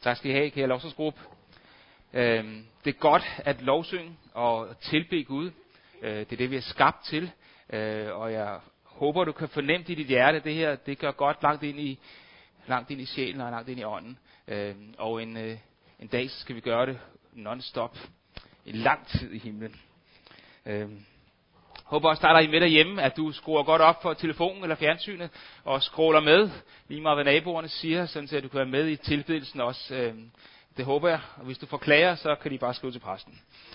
Tak skal I have, kære lovsangsgruppe. Det er godt at lovsynge og tilbede Gud. Det er det, vi er skabt til. Og jeg håber, du kan fornemme i dit hjerte, det her, det gør godt langt ind i sjælen og langt ind i ånden. Og en dag så skal vi gøre det non-stop. En lang tid i himlen. Håber også, der er med derhjemme, at du skruer godt op for telefonen eller fjernsynet og scroller med, lige meget hvad naboerne siger, sådan at du kan være med i tilbedelsen også. Det håber jeg, og hvis du får klager, så kan de bare skrive til præsten.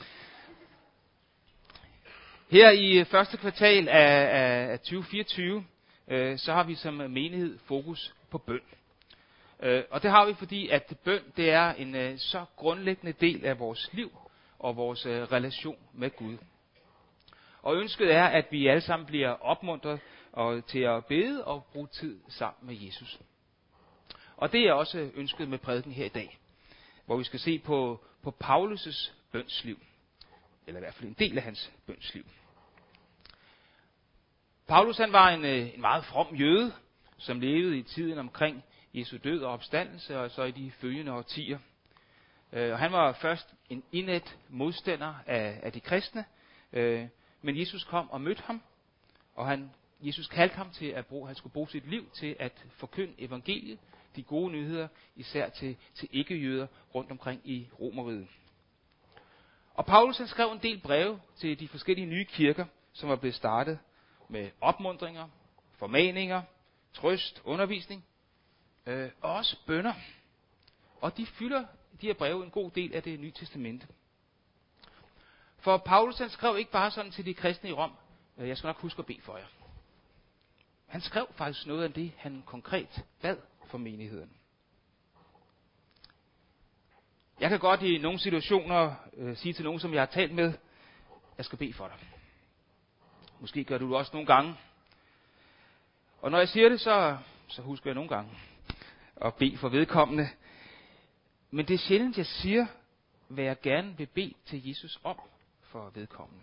Her i første kvartal af 2024, så har vi som menighed fokus på bøn. Og det har vi, fordi at bøn, det er en så grundlæggende del af vores liv og vores relation med Gud. Og ønsket er, at vi alle sammen bliver opmuntret til at bede og bruge tid sammen med Jesus. Og det er også ønsket med prædiken her i dag, hvor vi skal se på Paulus' bønsliv. Eller i hvert fald en del af hans bønsliv. Paulus han var en meget from jøde, som levede i tiden omkring Jesu død og opstandelse, og så i de følgende årtier. Og han var først en indædt modstander af de kristne, men Jesus kom og mødte ham, og Jesus kaldte ham til at han skulle bruge sit liv til at forkynde evangeliet, de gode nyheder, især til ikke-jøder rundt omkring i Romerriget. Og Paulus han skrev en del breve til de forskellige nye kirker, som var blevet startet med opmuntringer, formaninger, trøst, undervisning, og også bønner. Og de fylder de her breve en god del af det nye testamente. For Paulus han skrev ikke bare sådan til de kristne i Rom, jeg skal nok huske at bede for jer. Han skrev faktisk noget af det, han konkret bad for menigheden. Jeg kan godt i nogle situationer sige til nogen, som jeg har talt med, jeg skal bede for dig. Måske gør du det også nogle gange. Og når jeg siger det, så husker jeg nogle gange at bede for vedkommende. Men det er sjældent, jeg siger, hvad jeg gerne vil bede til Jesus om for vedkommende.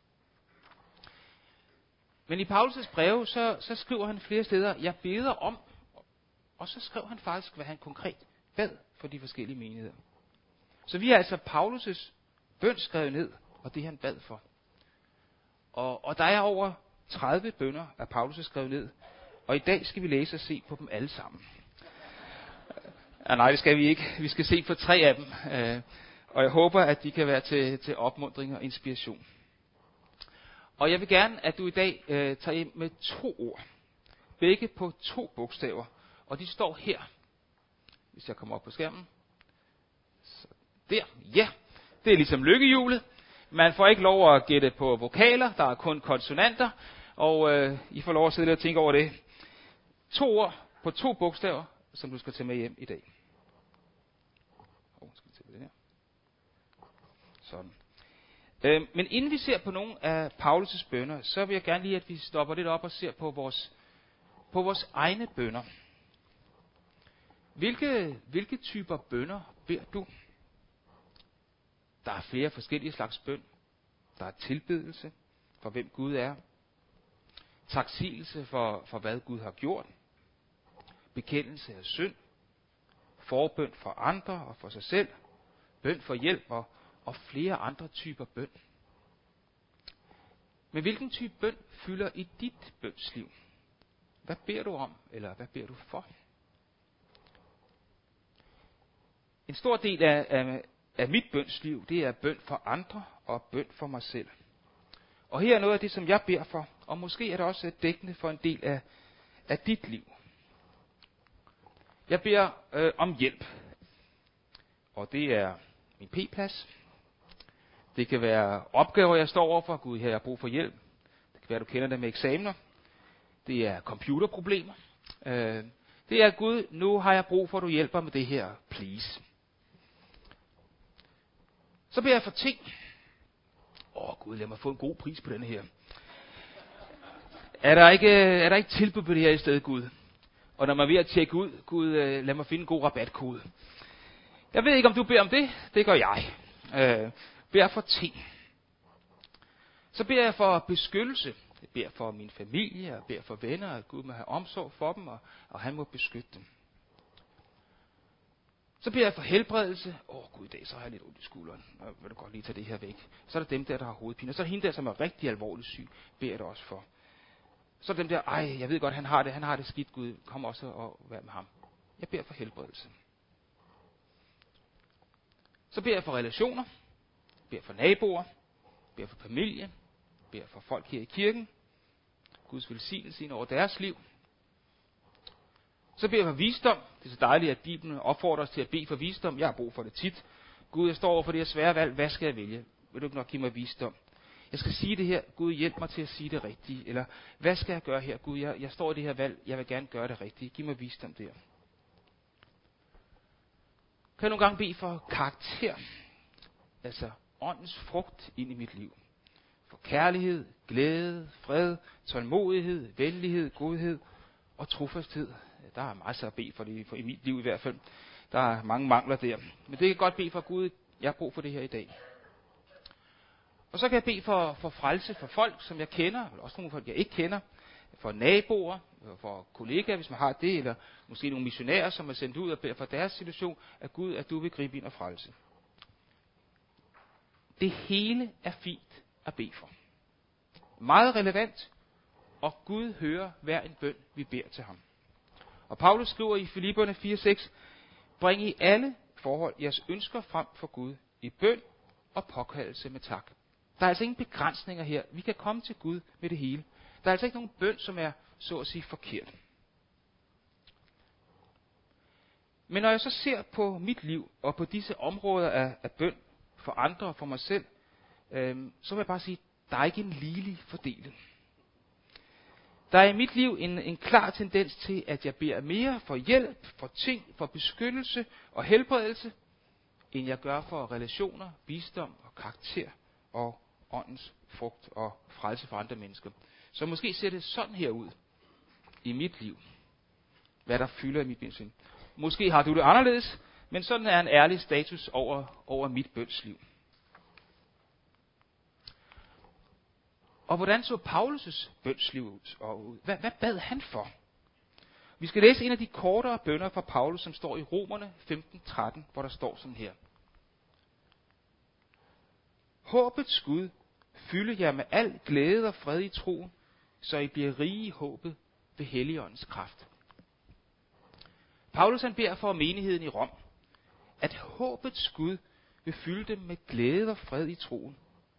Men i Paulus' breve, så skriver han flere steder, jeg beder om, og så skrev han faktisk, hvad han konkret bad for de forskellige menigheder. Så vi har altså Paulus' bøn skrevet ned, og det han bad for. Og der er over 30 bønner af Paulus' skrevet ned, og i dag skal vi læse og se på dem alle sammen. Nej, det skal vi ikke. Vi skal se på 3 af dem, og jeg håber, at de kan være til opmuntring og inspiration. Og jeg vil gerne, at du i dag tager hjem med 2 ord. Begge på 2 bogstaver. Og de står her. Hvis jeg kommer op på skærmen. Så der. Ja, det er ligesom lykkehjulet. Man får ikke lov at gætte på vokaler. Der er kun konsonanter. Og I får lov at sidde der og tænke over det. 2 ord på 2 bogstaver, som du skal tage med hjem i dag. Skal vi tage det her. Sådan. Men inden vi ser på nogle af Paulus' bønner, så vil jeg gerne lige, at vi stopper lidt op og ser på vores egne bønner. Hvilke typer bønner beder du? Der er flere forskellige slags bøn. Der er tilbedelse for hvem Gud er. Taksigelse for hvad Gud har gjort. Bekendelse af synd. Forbøn for andre og for sig selv. Bøn for hjælp og flere andre typer bøn. Men hvilken type bøn fylder i dit bønsliv? Hvad beder du om, eller hvad beder du for? En stor del af mit bønsliv, det er bøn for andre og bøn for mig selv. Og her er noget af det, som jeg beder for, og måske er det også dækkende for en del af dit liv. Jeg beder om hjælp, og det er min p-plads. Det kan være opgaver, jeg står overfor. Gud, her har jeg brug for hjælp. Det kan være, du kender det med eksamener. Det er computerproblemer. Det er, Gud, nu har jeg brug for, at du hjælper med det her, please. Så beder jeg for ting. Gud, lad mig få en god pris på denne her. Er der ikke tilbud på det her i stedet, Gud? Og når man er ved at tjekke ud, Gud, lad mig finde en god rabatkode. Jeg ved ikke, om du beder om det. Det gør jeg. Beder for ting. Så beder jeg for beskyttelse. Jeg beder for min familie, jeg beder for venner, at Gud må have omsorg for dem, og han må beskytte dem. Så beder jeg for helbredelse. Gud, i dag så har jeg lidt ondt i skulderen. Vil du godt lige tage det her væk. Så er der dem der har hovedpine. Og så er der hende der, som er rigtig alvorligt syg. Beder jeg det også for. Så er der dem der, jeg ved godt, han har det skidt, Gud. Kom også og vær med ham. Jeg beder for helbredelse. Så beder jeg for relationer. Beder for naboer. Beder for familie. Beder for folk her i kirken. Guds velsignelse ind over deres liv. Så beder jeg for visdom. Det er så dejligt, at Bibelen opfordrer os til at bede for visdom. Jeg har brug for det tit. Gud, jeg står over for det her svære valg. Hvad skal jeg vælge? Vil du ikke nok give mig visdom? Jeg skal sige det her. Gud, hjælp mig til at sige det rigtige. Eller, hvad skal jeg gøre her? Gud, jeg står i det her valg. Jeg vil gerne gøre det rigtige. Giv mig visdom der. Kan jeg nogle gange bede for karakter? Altså, åndens frugt ind i mit liv. For kærlighed, glæde, fred, tålmodighed, venlighed, godhed og trofasthed. Der er masser at bede for det, for i mit liv i hvert fald. Der er mange mangler der. Men det kan jeg godt bede for Gud. Jeg har brug for det her i dag. Og så kan jeg bede for frelse for folk, som jeg kender, eller også nogle folk, jeg ikke kender. For naboer, for kollegaer, hvis man har det, eller måske nogle missionærer, som er sendt ud og beder for deres situation, at Gud, at du vil gribe ind og frelse. Det hele er fint at bede for. Meget relevant, og Gud hører hver en bøn, vi beder til ham. Og Paulus skriver i Filipperne 4:6, bring i alle forhold jeres ønsker frem for Gud i bøn og påkaldelse med tak. Der er altså ingen begrænsninger her. Vi kan komme til Gud med det hele. Der er altså ikke nogen bøn, som er, så at sige, forkert. Men når jeg så ser på mit liv, og på disse områder af bøn for andre og for mig selv, så vil jeg bare sige, der er ikke en ligelig fordeling. Der er i mit liv en klar tendens til, at jeg beder mere for hjælp, for ting, for beskyttelse og helbredelse, end jeg gør for relationer, visdom og karakter og åndens frugt og frelse for andre mennesker. Så måske ser det sådan her ud i mit liv, hvad der fylder i mit liv. Måske har du det anderledes, men sådan er en ærlig status over mit bønsliv. Og hvordan så Paulus' bønsliv ud? Hvad bad han for? Vi skal læse en af de kortere bønner fra Paulus, som står i Romerne 15:13, hvor der står sådan her. Håbets Gud fylde jer med al glæde og fred i troen, så I bliver rige i håbet ved Helligåndens kraft. Paulus han beder for menigheden i Rom, at håbets Gud vil fylde dem med glæde og fred i troen.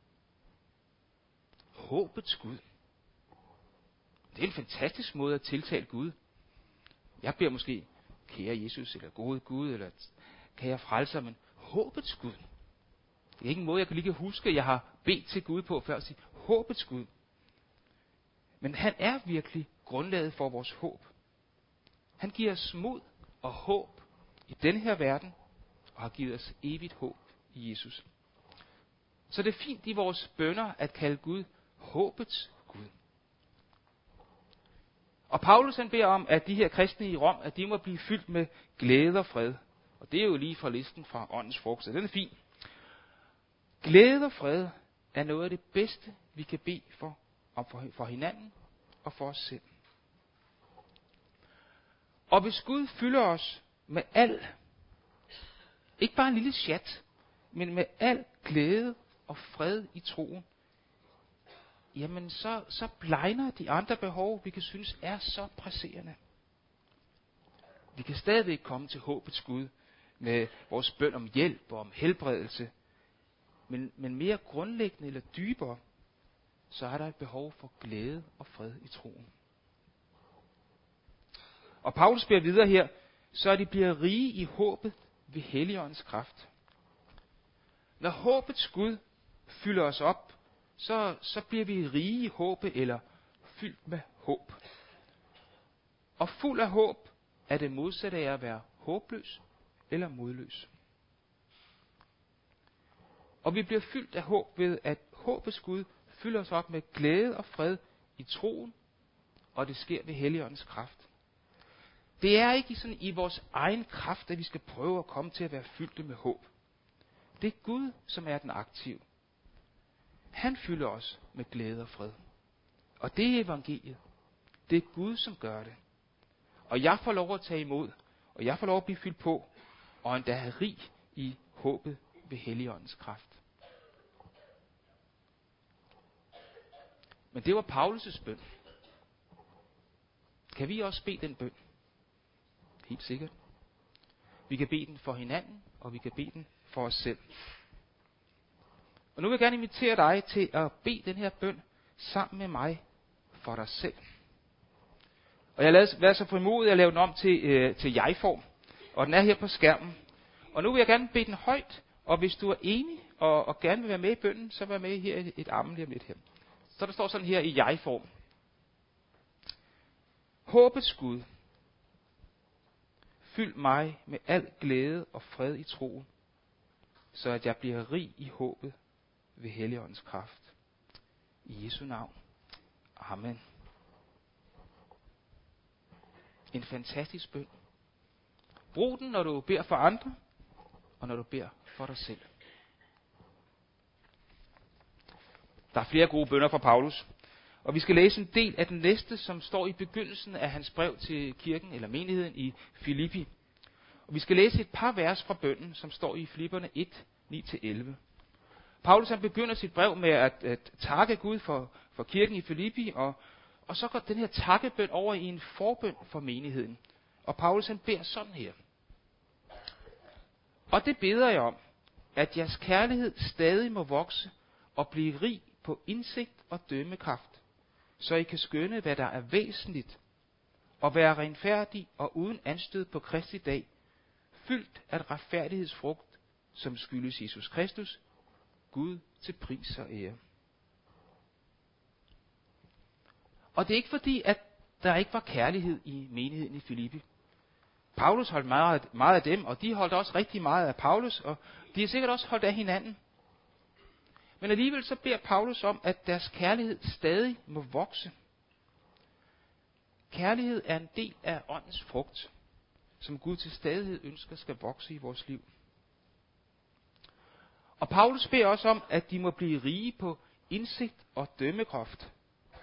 Håbets Gud. Det er en fantastisk måde at tiltale Gud. Jeg beder måske, kære Jesus, eller gode Gud, eller kære frelser, men håbets Gud. Det er ikke en måde, jeg kan lige huske, at jeg har bedt til Gud på før at sige, håbets Gud. Men han er virkelig grundlaget for vores håb. Han giver os mod og håb i denne her verden, og har givet os evigt håb i Jesus. Så det er fint i vores bønner at kalde Gud håbets Gud. Og Paulus han beder om, at de her kristne i Rom, at de må blive fyldt med glæde og fred. Og det er jo lige fra listen fra åndens frugt, så den er fin. Glæde og fred er noget af det bedste, vi kan bede for hinanden og for os selv. Og hvis Gud fylder os med al, ikke bare en lille chat, men med al glæde og fred i troen, jamen så blegner de andre behov, vi kan synes er så presserende. Vi kan stadigvæk komme til håbets Gud med vores bøn om hjælp og om helbredelse. Men mere grundlæggende eller dybere, så er der et behov for glæde og fred i troen. Og Paulus beder videre her, så de bliver rige i håbet ved Helligåndens kraft. Når håbets Gud fylder os op, så bliver vi rige i håbet eller fyldt med håb. Og fuld af håb er det modsatte af at være håbløs eller modløs. Og vi bliver fyldt af håb ved, at håbets Gud fylder os op med glæde og fred i troen, og det sker ved Helligåndens kraft. Det er ikke sådan i vores egen kraft, at vi skal prøve at komme til at være fyldte med håb. Det er Gud, som er den aktive. Han fylder os med glæde og fred. Og det er evangeliet. Det er Gud, som gør det. Og jeg får lov at tage imod, og jeg får lov at blive fyldt på. og endda er rig i håbet ved Helligåndens kraft. Men det var Paulus' bøn. Kan vi også bede den bøn? Helt sikkert. Vi kan bede den for hinanden, og vi kan bede den for os selv. Og nu vil jeg gerne invitere dig til at bede den her bøn sammen med mig for dig selv. Og jeg har været så frimodig at lave den om til jeg-form, og den er her på skærmen. Og nu vil jeg gerne bede den højt, og hvis du er enig og gerne vil være med i bønnen, så vær med her i et armen lige om lidt her. Så der står sådan her i jeg-form. Håbets Gud, fyld mig med al glæde og fred i troen, så at jeg bliver rig i håbet ved Helligåndens kraft. I Jesu navn. Amen. En fantastisk bøn. Brug den, når du beder for andre, og når du beder for dig selv. Der er flere gode bønner fra Paulus, og vi skal læse en del af den næste, som står i begyndelsen af hans brev til kirken, eller menigheden i Filippi. Og vi skal læse et par vers fra bønnen, som står i Filipperne 1, 9-11. Paulus han begynder sit brev med at takke Gud for kirken i Filippi, og så går den her takkebøn over i en forbøn for menigheden. Og Paulus han beder sådan her. Og det beder jeg om, at jeres kærlighed stadig må vokse og blive rig på indsigt og dømmekraft, så I kan skønne, hvad der er væsentligt, og være renfærdig og uden anstød på Kristi dag, fyldt af retfærdighedsfrugt, som skyldes Jesus Kristus, Gud til pris og ære. Og det er ikke fordi, at der ikke var kærlighed i menigheden i Filippi. Paulus holdt meget af dem, og de holdt også rigtig meget af Paulus, og de har sikkert også holdt af hinanden. Men alligevel så beder Paulus om, at deres kærlighed stadig må vokse. Kærlighed er en del af åndens frugt, som Gud til stadighed ønsker skal vokse i vores liv. Og Paulus beder også om, at de må blive rige på indsigt og dømmekraft.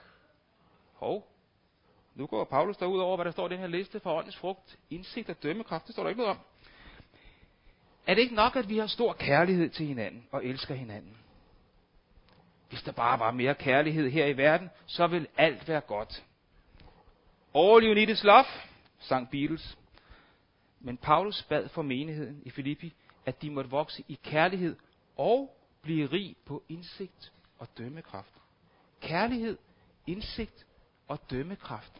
Nu går Paulus derud over, hvad der står i den her liste for åndens frugt. Indsigt og dømmekraft, det står der ikke noget om. Er det ikke nok, at vi har stor kærlighed til hinanden og elsker hinanden? Hvis der bare var mere kærlighed her i verden, så vil alt være godt. All you need is love, sang Beatles. Men Paulus bad for menigheden i Filippi, at de måtte vokse i kærlighed og blive rig på indsigt og dømmekraft. Kærlighed, indsigt og dømmekraft.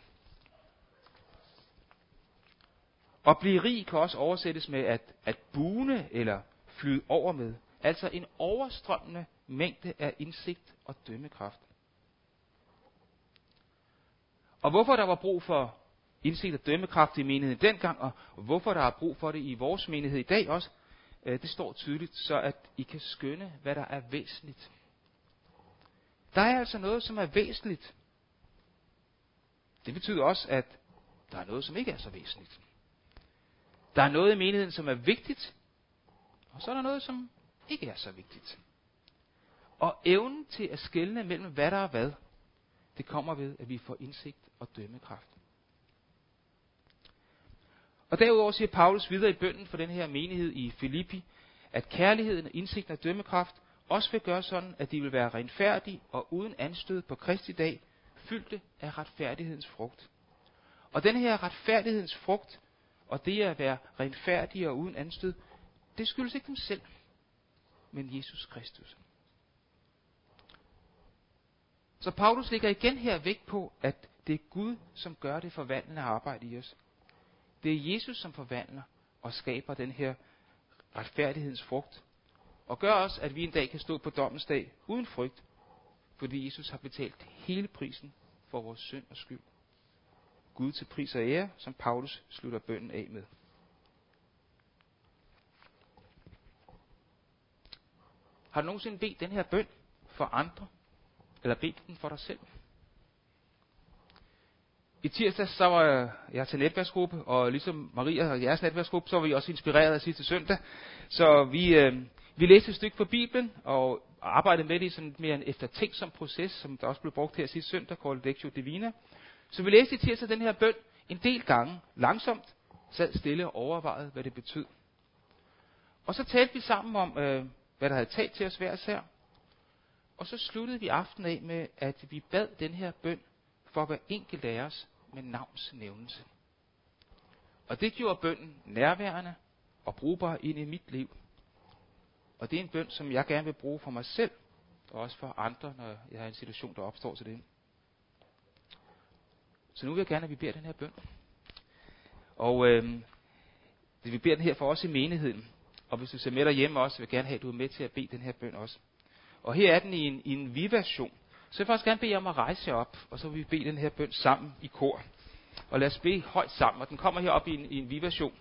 Og blive rig kan også oversættes med at bune eller flyde over med. Altså en overstrømmende mængde af indsigt og dømmekraft. Og hvorfor der var brug for indsigt og dømmekraft i menigheden dengang, og hvorfor der er brug for det i vores menighed i dag også, det står tydeligt, så at I kan skønne, hvad der er væsentligt. Der er altså noget, som er væsentligt. Det betyder også, at der er noget, som ikke er så væsentligt. Der er noget i menigheden, som er vigtigt, og så er der noget, som ikke er så vigtigt. Og evnen til at skelne mellem hvad der er hvad, det kommer ved, at vi får indsigt og dømmekraft. Og derudover siger Paulus videre i bønnen for den her menighed i Filippi, at kærligheden og indsigten og dømmekraft også vil gøre sådan, at de vil være renfærdige og uden anstød på Kristi dag, fyldte af retfærdighedens frugt. Og den her retfærdighedens frugt, og det at være renfærdige og uden anstød, det skyldes ikke dem selv, men Jesus Kristus. Så Paulus lægger igen her vægt på, at det er Gud, som gør det forvandlende arbejde i os. Det er Jesus, som forvandler og skaber den her retfærdighedens frugt. Og gør også, at vi en dag kan stå på dommens dag uden frygt, fordi Jesus har betalt hele prisen for vores synd og skyld. Gud til pris og ære, som Paulus slutter bønnen af med. Har du nogensinde bedt den her bøn for andre? Eller bedt den for dig selv? I tirsdag så var jeg til netværksgruppe, og ligesom Maria og jeres netværksgruppe, så var vi også inspireret af sidste søndag. Så vi læste et stykke fra Bibelen, og arbejdede med det i sådan mere en eftertænksom proces, som der også blev brugt her sidste søndag, kaldet Lectio Divina. Så vi læste i tirsdag den her bøn en del gange, langsomt, sad stille og overvejede, hvad det betød. Og så talte vi sammen om, hvad der havde talt til os hver især. Og så sluttede vi aftenen af med, at vi bad den her bøn for hver enkelt af os med navns nævnelse. Og det gjorde bønnen nærværende og brugbar ind i mit liv. Og det er en bøn, som jeg gerne vil bruge for mig selv, og også for andre, når jeg har en situation, der opstår til det. Så nu vil jeg gerne, at vi beder den her bøn. Og vi beder den her for os i menigheden. Og hvis du ser med derhjemme også, vil jeg gerne have, at du er med til at bede den her bøn også. Og her er den i en vi-version. Så jeg vil faktisk gerne bede jer om at rejse jer op, og så vil vi bede den her bøn sammen i kor. Og lad os bede højt sammen, og den kommer herop i en vi-version.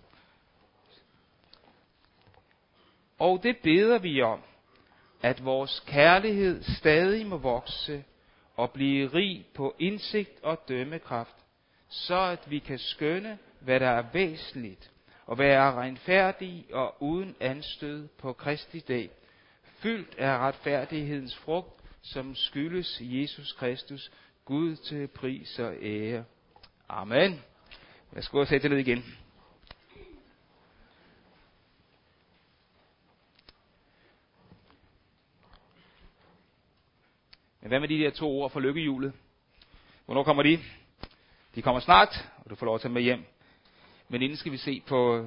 Og det beder vi om, at vores kærlighed stadig må vokse og blive rig på indsigt og dømmekraft, så at vi kan skønne, hvad der er væsentligt, og være renfærdige og uden anstød på Kristi dag, fyldt af retfærdighedens frugt, som skyldes Jesus Kristus, Gud til pris og ære. Amen. Værsgo og sæt jer ned igen. Men hvad med de der 2 ord for lykkehjulet? Hvornår kommer de? De kommer snart, og du får lov at tage med hjem. Men inden skal vi se på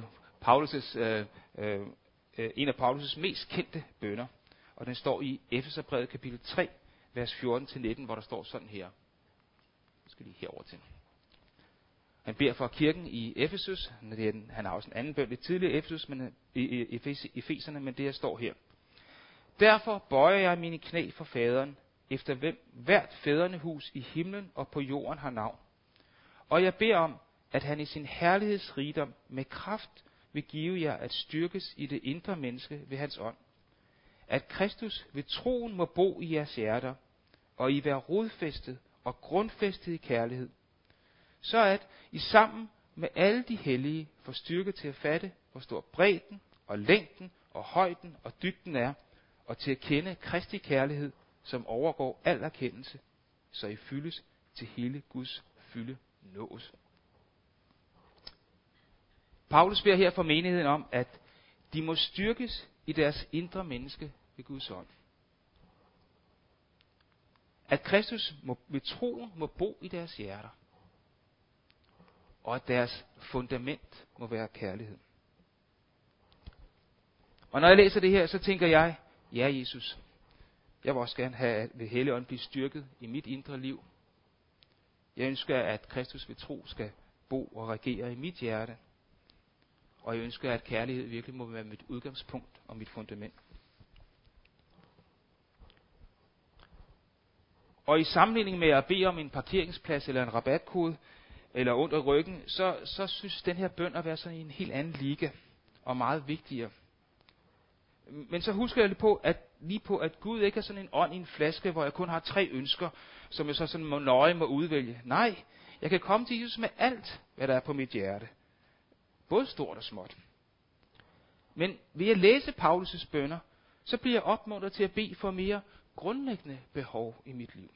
en af Paulus' mest kendte bønner. Og den står i Efeserbrevet kapitel 3, vers 14-19, hvor der står sådan her. Nu skal lige herover til. Han beder for kirken i Efesus. Han har også en anden bøn lidt tidligere i Efesus, men i Efeserne, men det her står her. Derfor bøjer jeg mine knæ for faderen, efter hvem hvert fædrene i himlen og på jorden har navn. Og jeg beder om, at han i sin herlighedsrigdom med kraft vil give jer at styrkes i det indre menneske ved hans ånd. At Kristus ved troen må bo i jeres hjerter, og I være rodfæstet og grundfæstet i kærlighed, så at I sammen med alle de hellige får styrke til at fatte, hvor stor bredden og længden og højden og dybden er, og til at kende Kristi kærlighed, som overgår al erkendelse, så I fyldes til hele Guds fylde nås. Paulus beder her for menigheden om, at de må styrkes i deres indre menneske ved Guds ånd. At Kristus ved troen må bo i deres hjerter, og at deres fundament må være kærlighed. Og når jeg læser det her, så tænker jeg, ja Jesus, jeg vil også gerne have, at ved Helligånden blive styrket i mit indre liv. Jeg ønsker, at Kristus ved tro skal bo og regere i mit hjerte. Og jeg ønsker, at kærlighed virkelig må være mit udgangspunkt og mit fundament. Og i sammenligning med at bede om en parkeringsplads eller en rabatkode, eller under ryggen, så synes den her bøn at være sådan i en helt anden liga, og meget vigtigere. Men så husker jeg lige på, at Gud ikke er sådan en ånd i en flaske, hvor jeg kun har 3 ønsker, som jeg så sådan nøje må udvælge. Nej, jeg kan komme til Jesus med alt, hvad der er på mit hjerte. Både stort og småt. Men ved at læse Paulus' bønner, så bliver jeg opmuntret til at bede for mere grundlæggende behov i mit liv.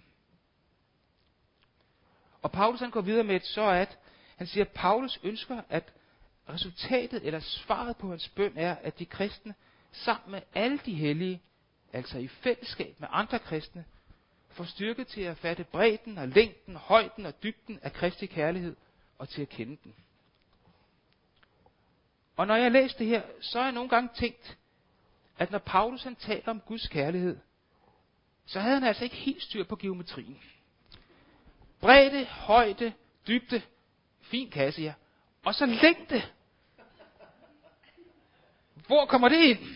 Og Paulus han går videre med han siger, at Paulus ønsker, at resultatet eller svaret på hans bøn er, at de kristne sammen med alle de hellige, altså i fællesskab med andre kristne, får styrke til at fatte bredden og længden, højden og dybden af Kristi kærlighed og til at kende den. Og når jeg læste det her, så har jeg nogle gange tænkt, at når Paulus han taler om Guds kærlighed, så havde han altså ikke helt styr på geometrien. Bredde, højde, dybde, fin kasse, ja. Og så længde. Hvor kommer det ind?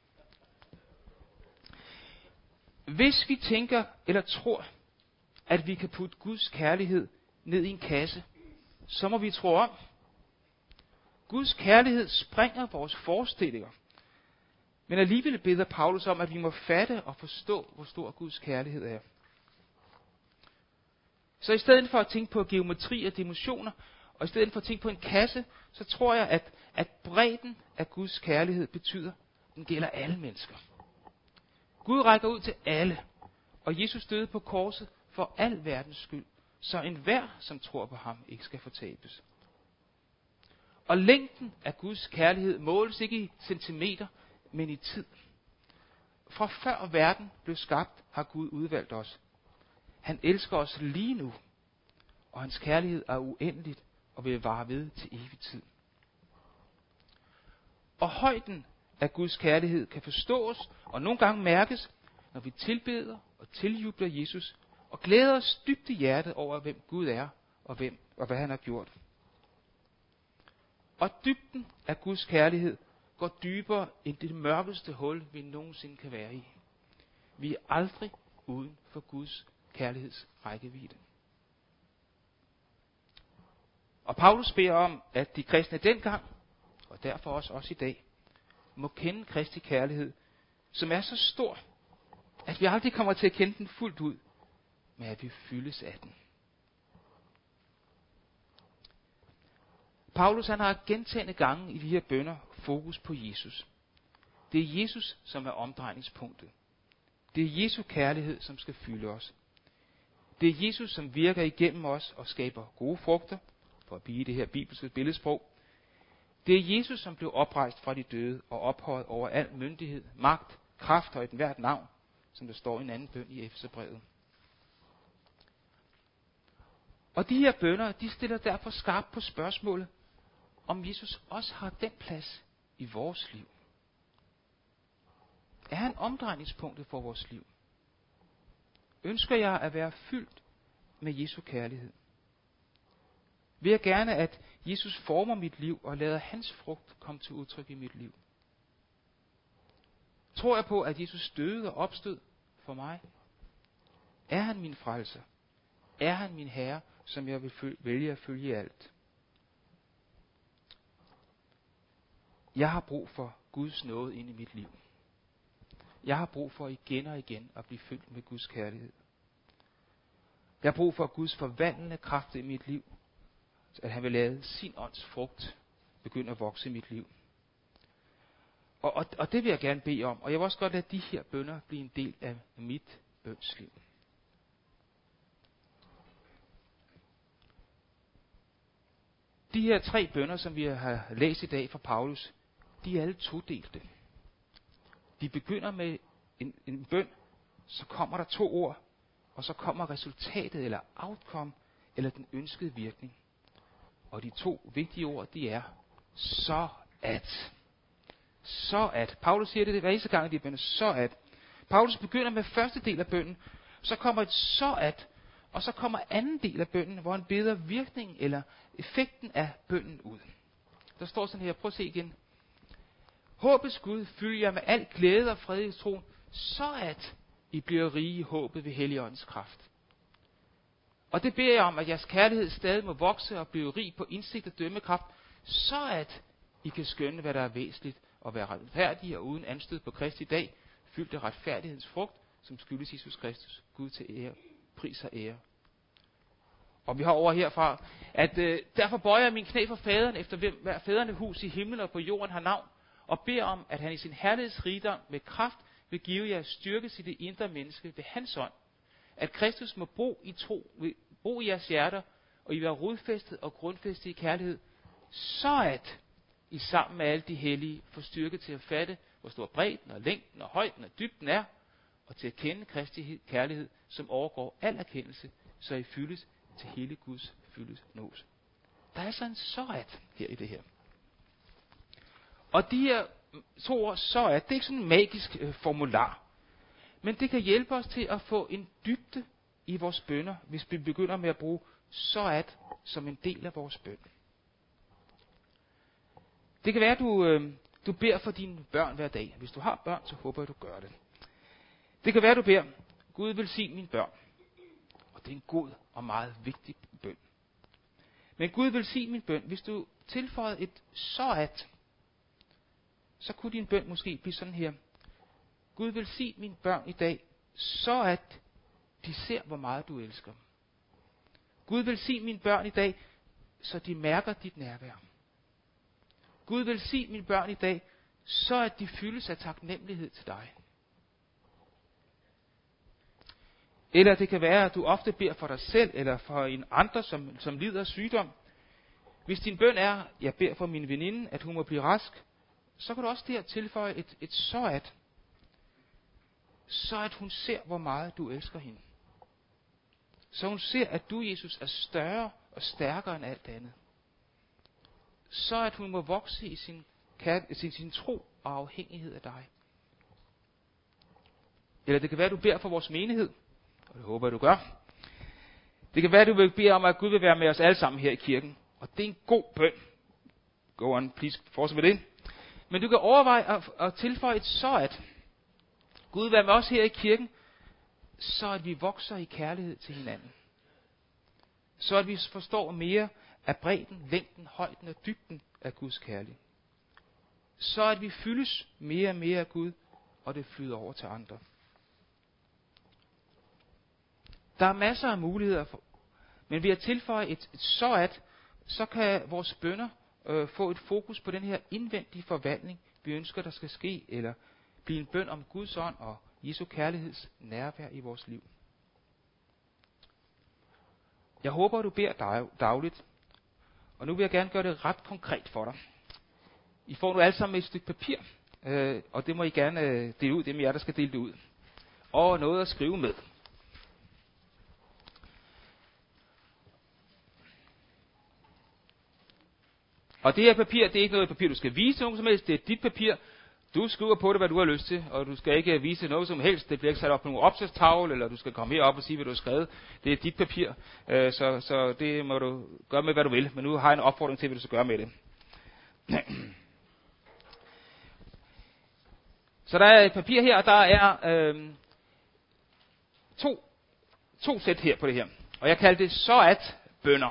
Hvis vi tænker eller tror, at vi kan putte Guds kærlighed ned i en kasse, så må vi tro om. Guds kærlighed springer vores forestillinger. Men alligevel beder Paulus om, at vi må fatte og forstå, hvor stor Guds kærlighed er. Så i stedet for at tænke på geometri og dimensioner, og i stedet for at tænke på en kasse, så tror jeg, at bredden af Guds kærlighed betyder, at den gælder alle mennesker. Gud rækker ud til alle, og Jesus døde på korset for al verdens skyld, så enhver, som tror på ham, ikke skal fortabes. Og længden af Guds kærlighed måles ikke i centimeter, men i tid. Fra før verden blev skabt, har Gud udvalgt os. Han elsker os lige nu, og hans kærlighed er uendeligt og vil vare ved til evig tid. Og højden af Guds kærlighed kan forstås og nogle gange mærkes, når vi tilbeder og tiljubler Jesus og glæder os dybt i hjertet over, hvem Gud er og hvad han har gjort. Og dybden af Guds kærlighed går dybere end det mørkeste hul, vi nogensinde kan være i. Vi er aldrig uden for Guds kærligheds rækkevidde. Og Paulus beder om, at de kristne dengang, og derfor også os i dag, må kende Kristi kærlighed, som er så stor, at vi aldrig kommer til at kende den fuldt ud, men at vi fyldes af den. Paulus han har gentagne gange i de her bønner fokus på Jesus. Det er Jesus, som er omdrejningspunktet. Det er Jesu kærlighed, som skal fylde os. Det er Jesus, som virker igennem os og skaber gode frugter, for at blive det her bibelske billedsprog. Det er Jesus, som blev oprejst fra de døde og ophøjet over al myndighed, magt, kraft og et hvert navn, som der står i en anden bøn i Efeserbrevet. Og de her bønner, de stiller derfor skarpt på spørgsmålet, om Jesus også har den plads i vores liv. Er han omdrejningspunktet for vores liv? Ønsker jeg at være fyldt med Jesu kærlighed? Vil jeg gerne, at Jesus former mit liv og lader hans frugt komme til udtryk i mit liv? Tror jeg på, at Jesus døde og opstod for mig? Er han min frelser? Er han min herre, som jeg vil vælge at følge i alt? Jeg har brug for Guds nåde ind i mit liv. Jeg har brug for igen og igen at blive fyldt med Guds kærlighed. Jeg har brug for Guds forvandlende kraft i mit liv, at han vil lade sin ånds frugt begynde at vokse i mit liv. Og det vil jeg gerne bede om, og jeg vil også godt lade de her bønner blive en del af mit bønsliv. De her 3 bønner, som vi har læst i dag fra Paulus, de er alle todelte. De begynder med en bøn, så kommer der 2 ord, og så kommer resultatet, eller outcome, eller den ønskede virkning. Og de 2 vigtige ord, de er, så at. Så at. Paulus siger det hver eneste gang, de bønner, så at. Paulus begynder med første del af bønnen, så kommer et så at, og så kommer anden del af bønnen, hvor han beder virkningen, eller effekten af bønnen ud. Der står sådan her, prøv at se igen. Håbets Gud fylder jer med al glæde og fred i troen, så at I bliver rige i håbet ved Helligåndens kraft. Og det beder jeg om, at jeres kærlighed stadig må vokse og blive rig på indsigt og dømmekraft, så at I kan skønne, hvad der er væsentligt, og være retfærdige og uden anstød på Kristi dag, fyldt af retfærdighedens frugt, som skyldes Jesus Kristus, Gud til ære, pris og ære. Og vi har over herfra, at derfor bøjer jeg min knæ for faderen, efter hver fædrene hus i himlen og på jorden har navn, og beder om, at han i sin herlighedsrigdom med kraft vil give jer styrke i det indre menneske ved hans ånd, at Kristus må bo i jeres hjerter, og I være rodfæstet og grundfæstet i kærlighed, så at I sammen med alle de hellige får styrke til at fatte, hvor stor bredden og længden og højden og dybden er, og til at kende Kristi kærlighed, som overgår al erkendelse, så I fyldes til hele Guds fyldes nås. Der er så en så at her i det her. Og de her 2 ord, så at, det er ikke sådan en magisk formular. Men det kan hjælpe os til at få en dybde i vores bønner, hvis vi begynder med at bruge så at som en del af vores bøn. Det kan være, at du beder for dine børn hver dag. Hvis du har børn, så håber jeg, du gør det. Det kan være, at du beder, Gud velsign mine børn. Og det er en god og meget vigtig bøn. Men Gud velsign min bøn. Hvis du tilføjede et så at, så kunne din bøn måske blive sådan her. Gud velsign mine børn i dag, så at de ser, hvor meget du elsker dem. Gud velsign mine børn i dag, så de mærker dit nærvær. Gud velsign mine børn i dag, så at de fyldes af taknemmelighed til dig. Eller det kan være, at du ofte beder for dig selv, eller for en andre, som lider af sygdom. Hvis din bøn er, jeg beder for min veninde, at hun må blive rask, så kan du også der tilføje et så at hun ser, hvor meget du elsker hende. Så hun ser, at du, Jesus, er større og stærkere end alt andet. Så at hun må vokse i sin tro og afhængighed af dig. Eller det kan være, at du beder for vores menighed, og det håber jeg, du gør. Det kan være, at du vil bede om, at Gud vil være med os alle sammen her i kirken. Og det er en god bøn. Go on, please, fortsæt med det. Men du kan overveje at tilføje et så at. Gud vil være med os her i kirken, så at vi vokser i kærlighed til hinanden. Så at vi forstår mere af bredden, længden, højden og dybden af Guds kærlighed. Så at vi fyldes mere og mere af Gud, og det flyder over til andre. Der er masser af muligheder, men ved at tilføje et så kan vores bønner få et fokus på den her indvendige forvandling, vi ønsker, der skal ske, eller blive en bøn om Guds ånd og Jesu kærligheds nærvær i vores liv. Jeg håber, du beder dagligt, og nu vil jeg gerne gøre det ret konkret for dig. I får nu alle sammen et stykke papir, og det må I gerne dele ud, det er jer, der skal dele det ud. Og noget at skrive med. Og det her papir, det er ikke noget papir, du skal vise nogen som helst, det er dit papir. Du skriver på det, hvad du har lyst til, og du skal ikke vise noget som helst. Det bliver ikke sat op på nogen opslagstavle, eller du skal komme herop og sige, hvad du har skrevet. Det er dit papir, så det må du gøre med, hvad du vil. Men nu har jeg en opfordring til, hvad du skal gøre med det. Så der er et papir her, og der er to sæt her på det her. Og jeg kalder det så at bønner.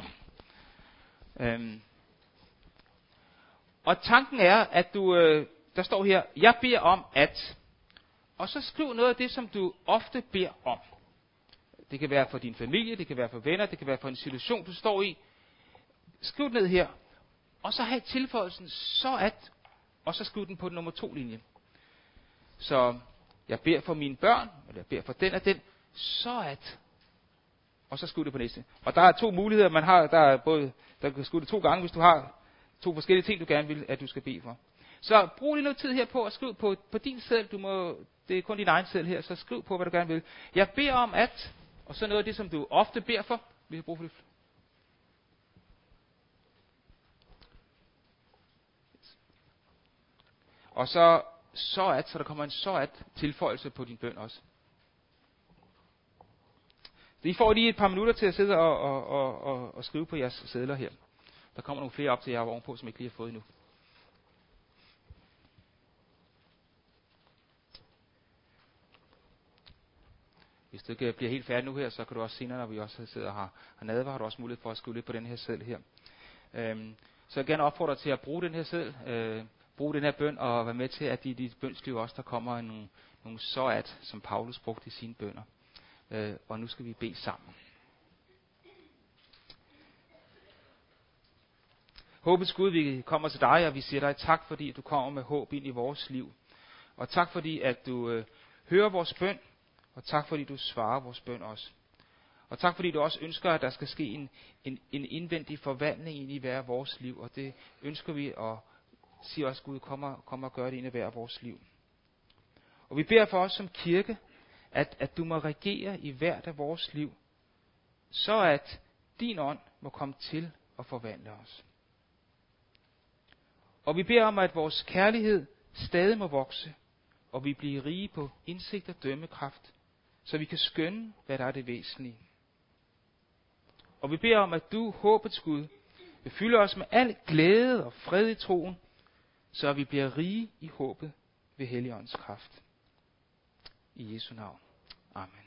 Og tanken er, at du, der står her, jeg beder om at, og så skriv noget af det, som du ofte beder om. Det kan være for din familie, det kan være for venner, det kan være for en situation, du står i. Skriv ned her, og så have tilføjelsen så at, og så skriv den på nummer 2 linje. Så jeg beder for mine børn, eller jeg beder for den og den, så at, og så skriv det på næste. Og der er 2 muligheder, man har, der kan skrive det 2 gange, hvis du har 2 forskellige ting, du gerne vil, at du skal bede for. Så brug lige noget tid her på at skrive på din seddel. Det er kun din egen seddel her, så skriv på, hvad du gerne vil. Jeg beder om at, og så noget af det, som du ofte beder for. Vi har brug for det. Og så der kommer en så at tilføjelse på din bøn også. Så I får lige et par minutter til at sidde og skrive på jeres sedler her. Der kommer nogle flere op til jer ovenpå, som I ikke lige har fået endnu. Hvis du ikke bliver helt færdig nu her, så kan du også senere, når vi også sidder og har nadver, har du også mulighed for at skrive lidt på den her seddel her. Så jeg gerne opfordrer dig til at bruge den her seddel, bruge den her bøn, og være med til, at i dit bønsliv også, der kommer nogle så at, som Paulus brugte i sine bønner. Og nu skal vi bede sammen. Håbets Gud, vi kommer til dig, og vi siger dig tak, fordi du kommer med håb ind i vores liv. Og tak, fordi at du hører vores bøn, og tak, fordi du svarer vores bøn også. Og tak, fordi du også ønsker, at der skal ske en indvendig forvandling ind i hver vores liv. Og det ønsker vi, og siger også, Gud, kom og gør det ind i hver vores liv. Og vi beder for os som kirke, at du må regere i hvert af vores liv, så at din ånd må komme til at forvandle os. Og vi beder om, at vores kærlighed stadig må vokse, og vi bliver rige på indsigt og dømmekraft, så vi kan skønne, hvad der er det væsentlige. Og vi beder om, at du, håbets Gud, vil fylde os med al glæde og fred i troen, så vi bliver rige i håbet ved Helligåndens kraft. I Jesu navn. Amen.